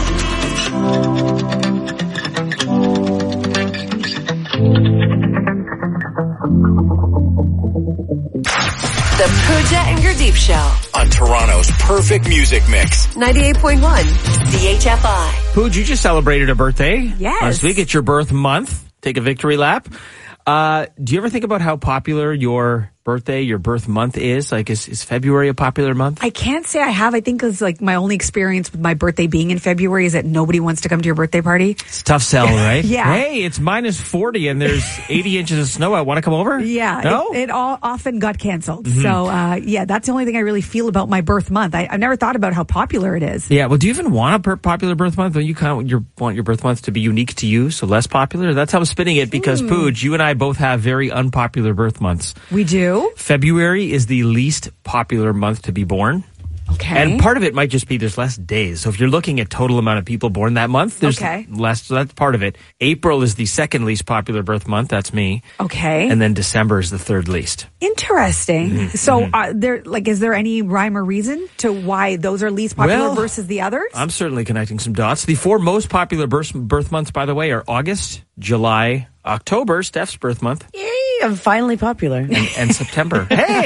The Pooja and Gurdeep Show. On Toronto's perfect music mix. ninety-eight point one C H F I. Pooj, you just celebrated a birthday. Yes. Last week. It's your birth month. Take a victory lap. Uh, do you ever think about how popular your birthday, your birth month is? Like, is, is February a popular month? I can't say I have. I think because like my only experience with my birthday being in February is that nobody wants to come to your birthday party. It's a tough sell, right? Yeah. Hey, it's minus forty and there's eighty inches of snow out. Want to come over? Yeah. No? It, it all often got canceled. Mhm. So, uh, yeah, that's the only thing I really feel about my birth month. I, I've never thought about how popular it is. Yeah, well, do you even want a per- popular birth month? Don't you kind of your, want your birth month to be unique to you, so less popular? That's how I'm spinning it because, Hmm. Pooj, you and I both have very unpopular birth months. We do? February is the least popular month to be born. Okay. And part of it might just be there's less days. So if you're looking at total amount of people born that month, there's Okay. less. So that's part of it. April is the second least popular birth month. That's me. Okay. And then December is the third least. Interesting. Mm-hmm. So, uh, there, like, is there any rhyme or reason to why those are least popular Well, versus the others? I'm certainly connecting some dots. The four most popular birth, birth months, by the way, are August, July, October, Steph's birth month, Yay, I'm finally popular. and, and September.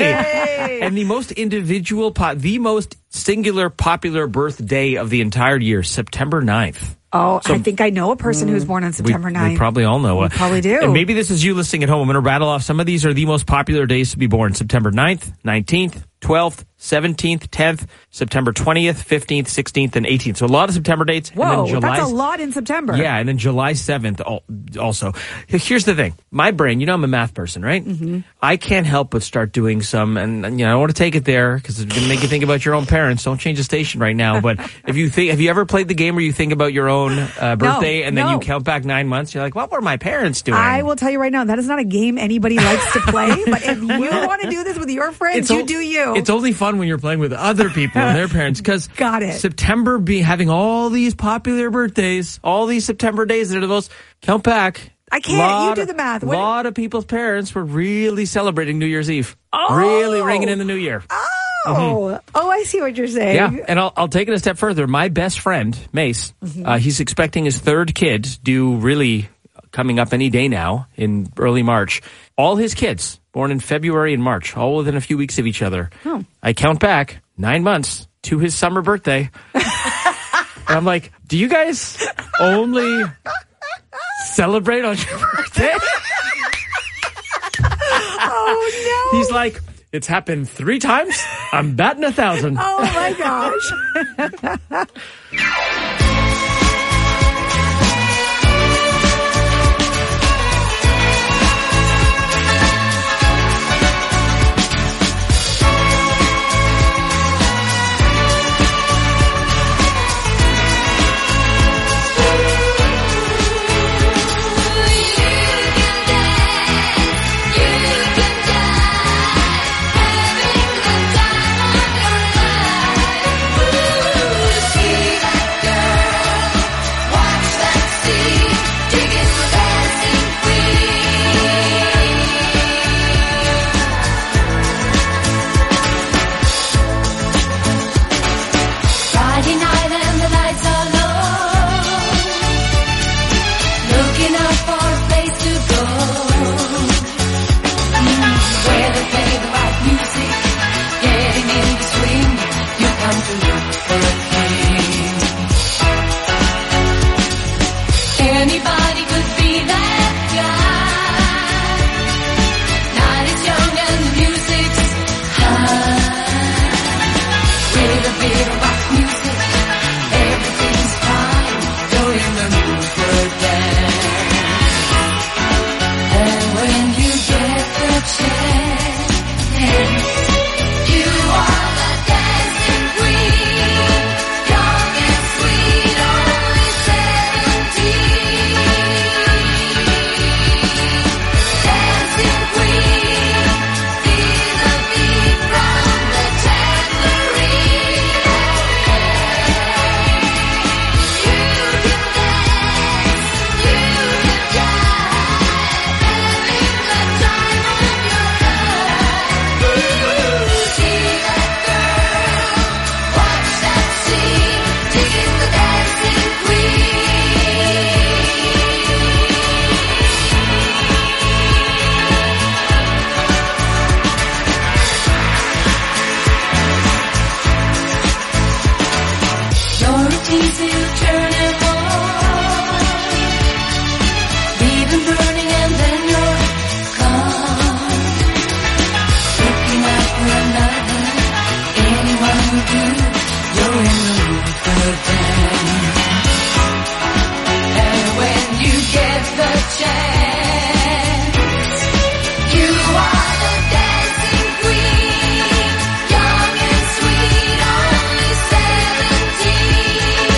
Hey! And the most individual, po- the most singular popular birthday of the entire year, September ninth. Oh, So- I think I know a person who's born on September we, ninth. We probably all know. We probably do. And maybe this is you listening at home. I'm going to rattle off some of these are the most popular days to be born. September ninth, nineteenth, twelfth, seventeenth, tenth, September twentieth, fifteenth, sixteenth, and eighteenth. So a lot of September dates. Whoa, and then July, that's a lot in September. Yeah, and then July seventh al- also. Here's the thing. My brain, you know I'm a math person, right? Mm-hmm. I can't help but start doing some, and, and you know, I don't want to take it there because it's going to make you think about your own parents. Don't change the station right now. But if you think, have you ever played the game where you think about your own uh, birthday and then no. you count back nine months? You're like, what were my parents doing? I will tell you right now, that is not a game anybody likes to play. But if you want to do this with your friends, you o- do you. It's only fun when you're playing with other people and their parents because Got it. September be having all these popular birthdays, all these September days that are the most. Count back. I can't. Lot You do of- the math. A What- lot of people's parents were really celebrating New Year's Eve. Oh. Really ringing in the new year. Oh, oh, I see what you're saying. Yeah, and I'll, I'll take it a step further. My best friend, Mace, Mm-hmm. uh, he's expecting his third kid due really coming up any day now in early March. All his kids born in February and March, all within a few weeks of each other. Oh. I count back nine months to his summer birthday. And I'm like, do you guys only celebrate on your birthday? Oh, no. He's like, it's happened three times. I'm batting a thousand. Oh, my gosh. Keep easy to turn it on. Leaving burning and then you're gone. Looking out for another, anyone would do. You're in the mood for dance. And when you get the chance, you are the dancing queen, young and sweet, only seventeen.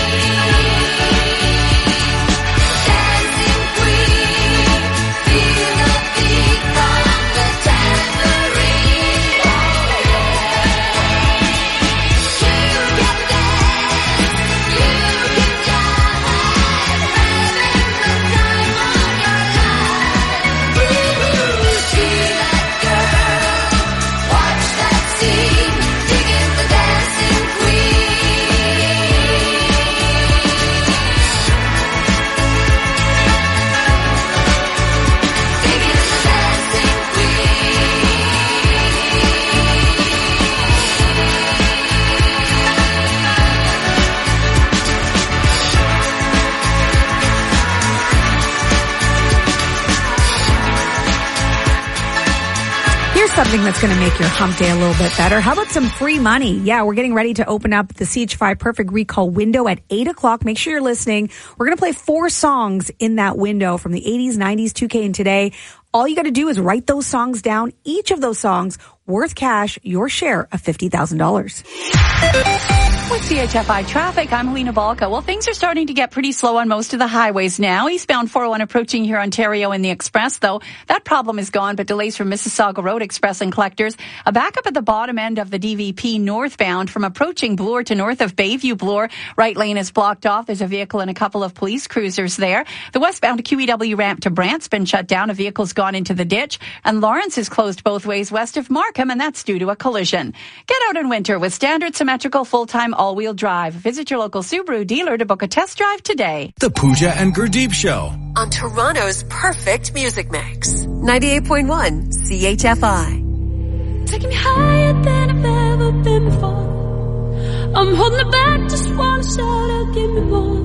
Dancing queen, feel the beat from the tambourine. Oh yeah. You can dance, you can jive, having the time of your life. Ooh, see that girl, watch that scene, digging the dancing Here's something that's going to make your hump day a little bit better. How about some free money? Yeah, we're getting ready to open up the C H five Perfect Recall window at eight o'clock. Make sure you're listening. We're going to play four songs in that window from the eighties, nineties, two K, and today. All you got to do is write those songs down. Each of those songs worth cash, your share of fifty thousand dollars. With C H F I traffic, I'm Helena Balka. Well, things are starting to get pretty slow on most of the highways now. Eastbound four oh one approaching here, Ontario in the Express, though. That problem is gone, but delays from Mississauga Road Express and Collectors. A backup at the bottom end of the D V P northbound from approaching Bloor to north of Bayview Bloor. Right lane is blocked off. There's a vehicle and a couple of police cruisers there. The westbound Q E W ramp to Brant's been shut down. A vehicle's gone into the ditch. And Lawrence is closed both ways west of Markham, and that's due to a collision. Get out in winter with standard symmetrical full-time all-wheel drive. Visit your local Subaru dealer to book a test drive today. The Pooja and Gurdeep Show. On Toronto's perfect music mix. ninety-eight point one C H F I. Taking me higher than I've ever been before. I'm holding it back, just wanna shout out, give me more.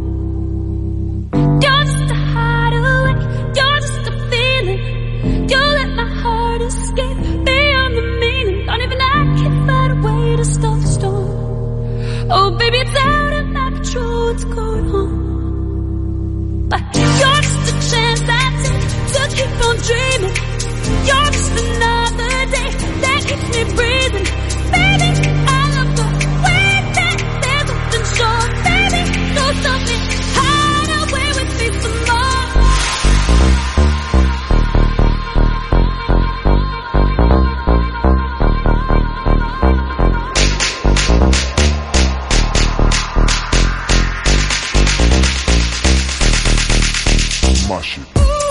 You're just a hideaway, you're just a feeling. You let my heart escape beyond the meaning. Don't even I can find a way to stop the storm. Oh baby, it's out of my control, what's going on? But you're just a chance I take to keep on dreaming. You're just another day that keeps me breathing. Baby, I love the way that there's nothing short. Baby, don't stop me, hide away with me some more. My shit.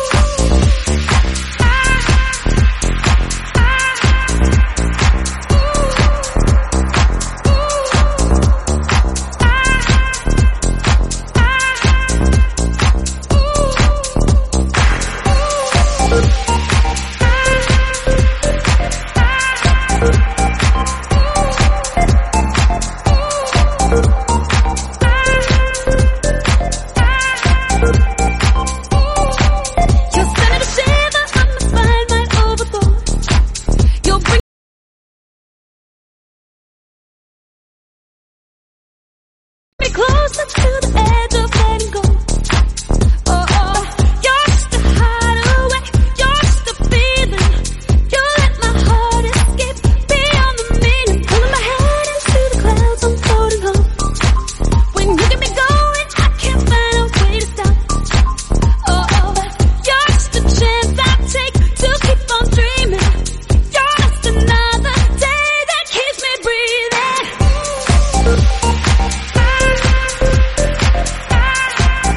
Closer to the edge of letting go. Oh, oh, you're just a hideaway, you're just a feeling. You let my heart escape beyond the meaning. Pulling my head into the clouds, I'm floating home. When you get me going, I can't find a way to stop. Oh, oh, you're just a chance I take to keep on dreaming. You're just another day that keeps me breathing.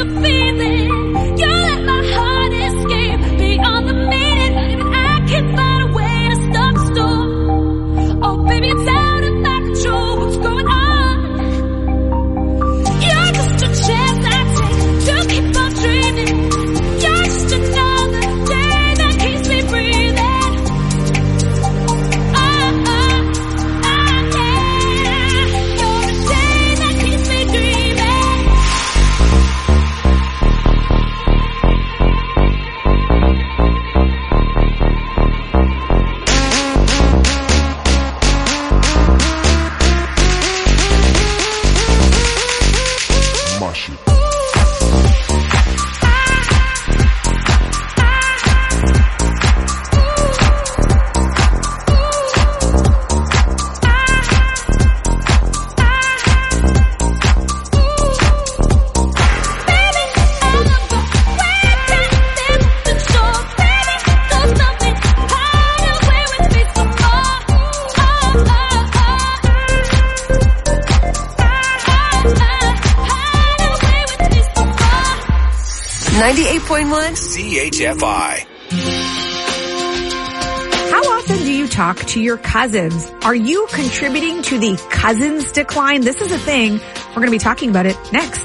the feeling. You let my heart escape beyond the meaning. Not even I can find a way to stop the storm. Oh, baby, it's out of my control. What's going on? You're just a chance I take to keep on dreaming. You're just another day that keeps me breathing. Oh, oh, oh, yeah. You're a day that keeps me dreaming. ninety-eight point one C H F I. How often do you talk to your cousins? Are you contributing to the cousins decline? This is a thing. We're going to be talking about it next.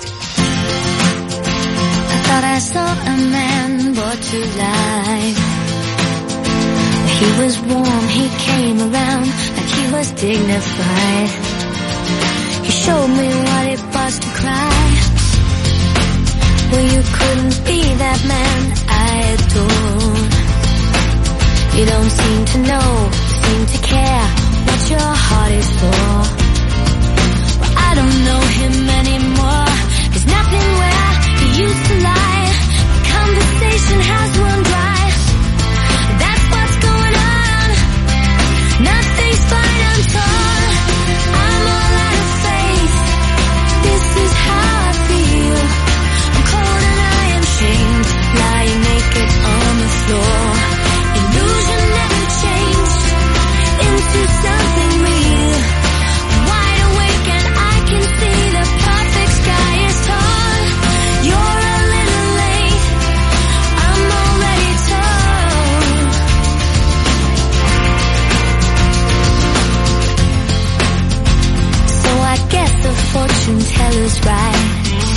I thought I saw a man brought to life. He was warm, he came around like he was dignified. He showed me what it was to cry. Well, you couldn't be that man I adored. You don't seem to know, seem to care what your heart is for. Well, I don't know him anymore. There's nothing where he used to lie. The conversation has run dry. That's what's going on. Nothing's fine, I'm torn. I'm all out of faith. This is how I feel. I'm cold and I am shamed, lying naked on the floor. Illusion never changed into something real. I'm wide awake and I can see the perfect sky is torn. You're a little late, I'm already torn. So I guess the fortune teller's right.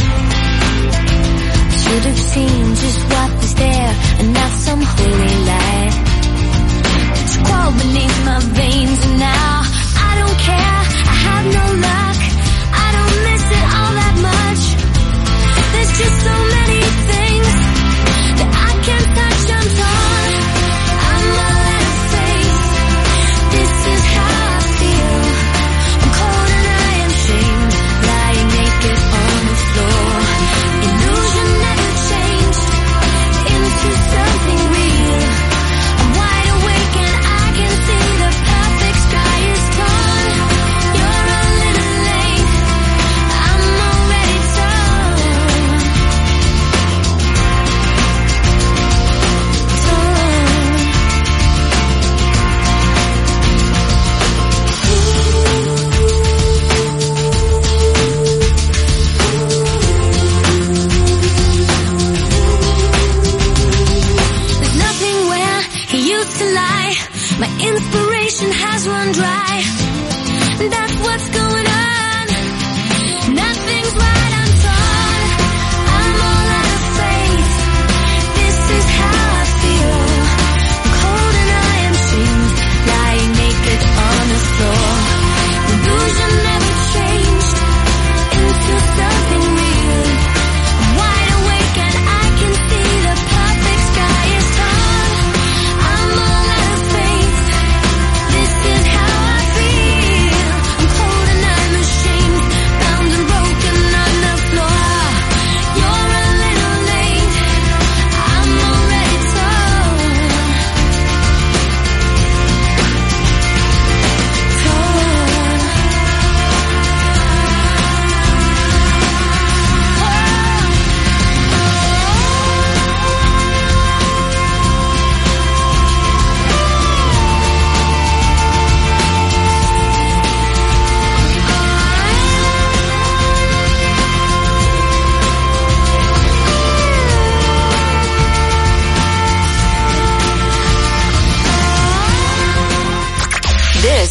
Should have seen just what was there and not some holy light. It's crawled beneath my veins and now I don't care. I have no luck. I don't miss it all that much. There's just so many things that I can't touch. I'm torn. I'm all out of faith. This is how I feel. I'm cold and I am shamed, lying naked on the floor. Illusion never changed into something real. I'm wide awake and I can see the perfect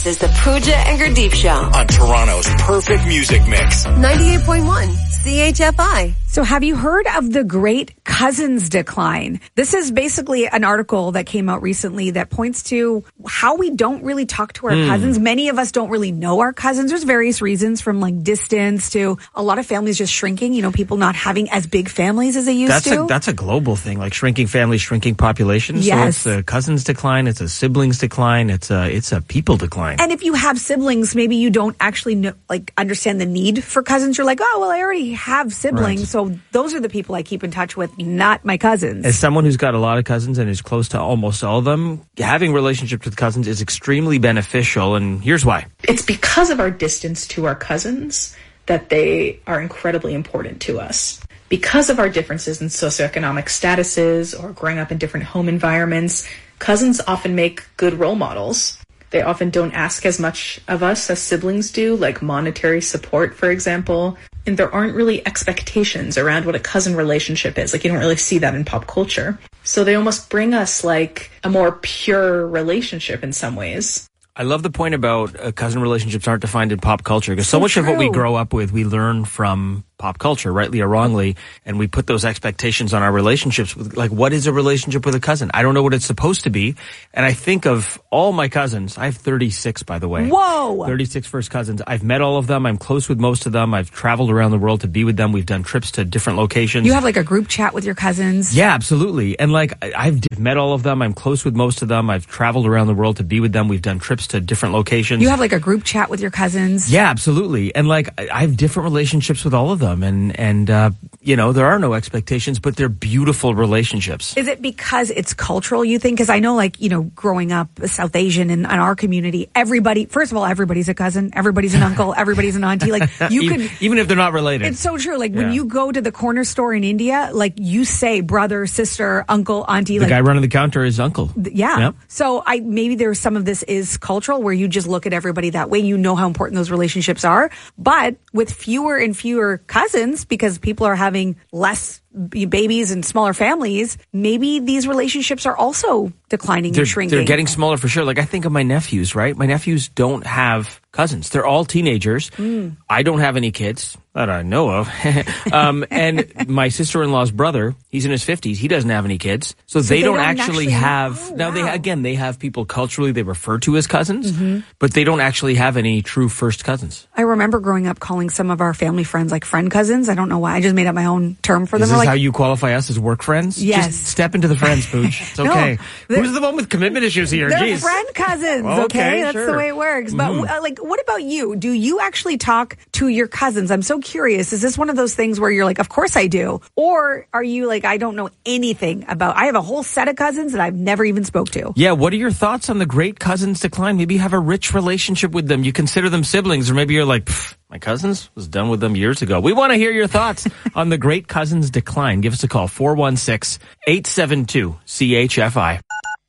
is the Pooja and Gurdeep Show on Toronto's perfect music mix. ninety-eight point one C H F I. So have you heard of the Great Cousins Decline? This is basically an article that came out recently that points to how we don't really talk to our Mm. cousins. Many of us don't really know our cousins. There's various reasons, from like distance to a lot of families just shrinking, you know, people not having as big families as they used That's to. a that's a global thing, like shrinking families, shrinking populations. Yes. So it's a cousins decline, it's a siblings decline, it's a it's a people decline. And if you have siblings, maybe you don't actually know, like understand the need for cousins. You're like, oh, well, I already have siblings. Right. So those are the people I keep in touch with, not my cousins. As someone who's got a lot of cousins and is close to almost all of them, having relationships with cousins is extremely beneficial, and here's why. It's because of our distance to our cousins that they are incredibly important to us. Because of our differences in socioeconomic statuses or growing up in different home environments, cousins often make good role models. They often don't ask as much of us as siblings do, like monetary support, for example. And there aren't really expectations around what a cousin relationship is. Like, you don't really see that in pop culture. So they almost bring us like a more pure relationship in some ways. I love the point about uh, cousin relationships aren't defined in pop culture, because so, So much of what we true. grow up with, we learn from pop culture, rightly or wrongly, and we put those expectations on our relationships. With, like, what is a relationship with a cousin? I don't know what it's supposed to be. And I think of all my cousins. I have thirty-six, by the way. Whoa! thirty-six first cousins. I've met all of them. I'm close with most of them. I've traveled around the world to be with them. We've done trips to different locations. You have like a group chat with your cousins. Yeah, absolutely. And like, I- I've d- met all of them. I'm close with most of them. I've traveled around the world to be with them. We've done trips to different locations. You have like a group chat with your cousins. Yeah, absolutely. And like, I I have different relationships with all of them. And, and, uh, you know, there are no expectations, but they're beautiful relationships. Is it because it's cultural, you think? Because I know, like, you know, growing up South Asian in, in our community, everybody, first of all, everybody's a cousin, everybody's an uncle, everybody's an auntie. Like, you even, could, even if they're not related. it's so true. Like, Yeah. when you go to the corner store in India, like, you say brother, sister, uncle, auntie. The like, guy running the counter is uncle. th- yeah. Yep. So I maybe there's some of this is cultural, where you just look at everybody that way. You know how important those relationships are. But with fewer and fewer cousins, because people are having less b- babies and smaller families, maybe these relationships are also declining They're, and shrinking. they're getting smaller for sure. Like, I think of my nephews, right? My nephews don't have cousins. They're all teenagers. Mm. I don't have any kids that I know of. um, and my sister-in-law's brother, he's in his fifties. He doesn't have any kids. So, So they, they don't, don't actually, actually- have, oh, now they, wow. again, they have people culturally they refer to as cousins, Mhm. but they don't actually have any true first cousins. I remember growing up calling some of our family friends like friend cousins. I don't know why. I just made up my own term for them. Is We're this like, how you qualify us as work friends? Yes. Just step into the friends, Pooch. It's No, okay. they're- Who's the one with commitment issues here? they're Jeez. friend cousins, okay? Okay, That's sure. the way it works. But Mhm. uh, like, what about you? Do you actually talk to your cousins? I'm so curious. Is this one of those things where you're like, of course I do? Or are you like, I don't know anything about, I have a whole set of cousins that I've never even spoke to. Yeah, what are your thoughts on the great cousins decline? Maybe you have a rich relationship with them. You consider them siblings, or maybe you're like, "Pff, my cousins was done with them years ago. We want to hear your thoughts on the great cousins decline. Give us a call, four one six, eight seven two, C H F I.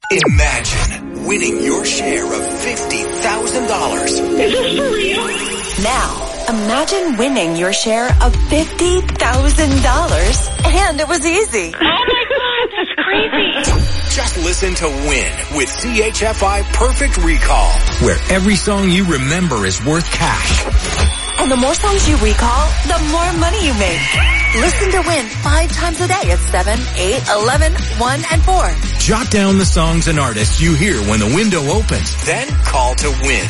Imagine winning your share of fifty thousand dollars. Is this for real? Now, imagine winning your share of fifty thousand dollars, and it was easy. Oh my God, that's crazy. Just listen to Win with C H F I Perfect Recall, where every song you remember is worth cash. And the more songs you recall, the more money you make. Listen to Win five times a day at seven, eight, eleven, one, and four. Jot down the songs and artists you hear when the window opens, then call to win.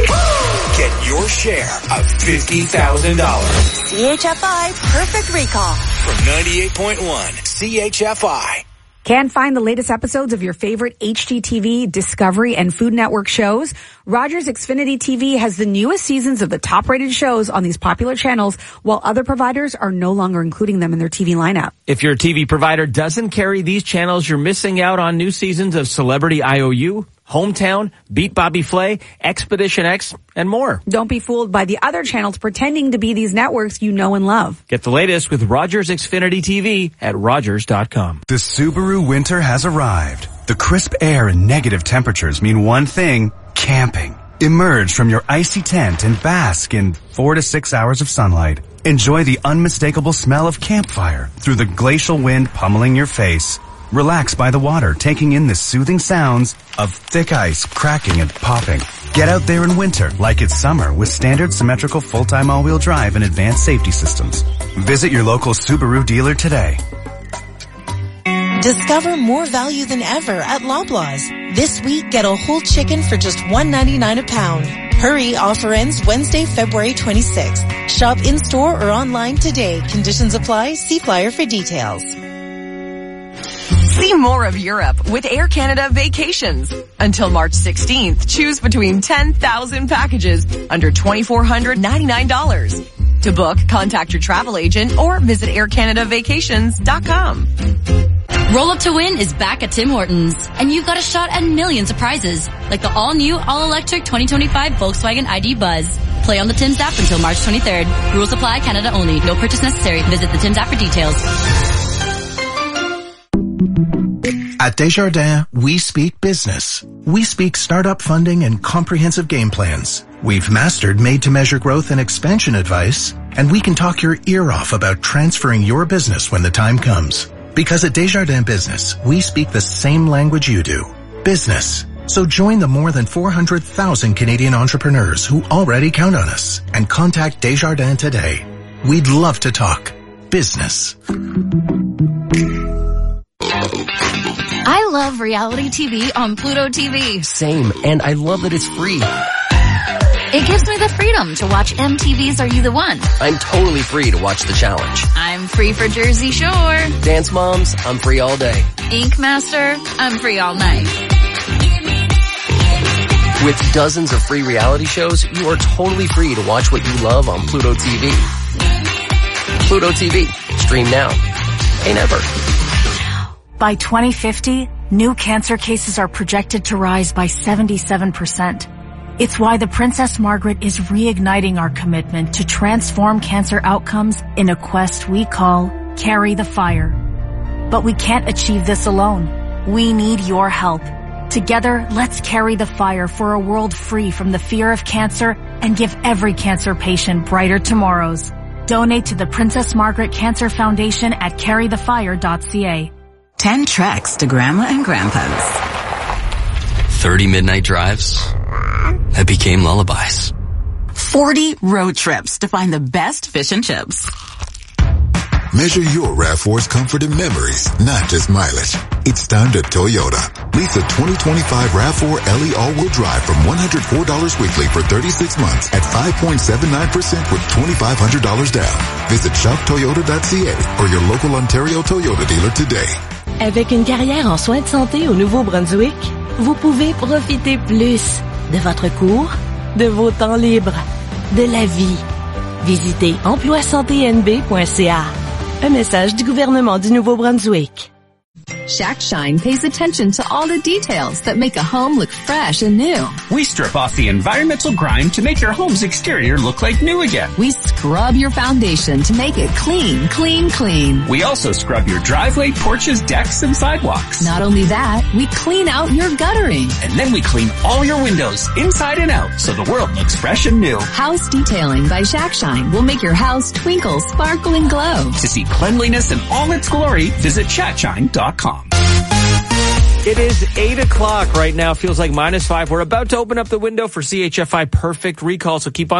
Get your share of fifty thousand dollars. C H F I Perfect Recall. From ninety-eight point one C H F I. Can't find the latest episodes of your favorite H G T V, Discovery, and Food Network shows? Rogers Xfinity T V has the newest seasons of the top-rated shows on these popular channels, while other providers are no longer including them in their T V lineup. If your T V provider doesn't carry these channels, you're missing out on new seasons of Celebrity I O U, Hometown, Beat Bobby Flay, Expedition X, and more. Don't be fooled by the other channels pretending to be these networks you know and love. Get the latest with Rogers Xfinity T V at rogers dot com. The Subaru winter has arrived. The crisp air and negative temperatures mean one thing: camping. Emerge from your icy tent and bask in four to six hours of sunlight. Enjoy the unmistakable smell of campfire through the glacial wind pummeling your face. Relax by the water, taking in the soothing sounds of thick ice cracking and popping. Get out there in winter like it's summer with standard symmetrical full-time all-wheel drive and advanced safety systems. Visit your local Subaru dealer today. Discover more value than ever at Loblaws. This week, get a whole chicken for just one ninety-nine a pound. Hurry, offer ends Wednesday, February twenty-sixth. Shop in-store or online today. Conditions apply. See flyer for details. See more of Europe with Air Canada Vacations. Until March sixteenth, choose between ten thousand packages under two thousand four hundred ninety-nine dollars. To book, contact your travel agent or visit air canada vacations dot com. Roll Up to Win is back at Tim Hortons, and you've got a shot at millions of prizes, like the all-new, all-electric twenty twenty-five Volkswagen I D Buzz. Play on the Tim's app until March twenty-third. Rules apply, Canada only. No purchase necessary. Visit the Tim's app for details. At Desjardins, we speak business. We speak startup funding and comprehensive game plans. We've mastered made-to-measure growth and expansion advice, and we can talk your ear off about transferring your business when the time comes. Because at Desjardins Business, we speak the same language you do. Business. So join the more than four hundred thousand Canadian entrepreneurs who already count on us and contact Desjardins today. We'd love to talk business. I love reality T V on Pluto T V. Same, and I love that it's free. It gives me the freedom to watch M T V's Are You the One? I'm totally free to watch The Challenge. I'm free for Jersey Shore. Dance Moms, I'm free all day. Ink Master, I'm free all night. With dozens of free reality shows, you are totally free to watch what you love on Pluto T V. Pluto T V. Stream now. Pay never. By twenty fifty, new cancer cases are projected to rise by seventy-seven percent. It's why the Princess Margaret is reigniting our commitment to transform cancer outcomes in a quest we call Carry the Fire. But we can't achieve this alone. We need your help. Together, let's carry the fire for a world free from the fear of cancer and give every cancer patient brighter tomorrows. Donate to the Princess Margaret Cancer Foundation at carry the fire dot c a. Ten treks to Grandma and Grandpa's. thirty midnight drives that became lullabies. Forty road trips to find the best fish and chips. Measure your RAV four's comfort and memories, not just mileage. It's time to Toyota. Lease a twenty twenty-five RAV four L E all-wheel drive from one hundred four dollars weekly for thirty-six months at five point seven nine percent with twenty-five hundred dollars down. Visit shop toyota dot c a or your local Ontario Toyota dealer today. Avec une carrière en soins de santé au Nouveau-Brunswick, vous pouvez profiter plus de votre cours, de vos temps libres, de la vie. Visitez emploi santé n b point c a. Un message du gouvernement du Nouveau-Brunswick. Shack Shine pays attention to all the details that make a home look fresh and new. We strip off the environmental grime to make your home's exterior look like new again. We scrub your foundation to make it clean, clean, clean. We also scrub your driveway, porches, decks, and sidewalks. Not only that, we clean out your guttering. And then we clean all your windows inside and out so the world looks fresh and new. House Detailing by Shack Shine will make your house twinkle, sparkle, and glow. To see cleanliness in all its glory, visit shack shine dot com. It is eight o'clock right now. Feels like minus five. We're about to open up the window for C H F I Perfect Recall, so keep on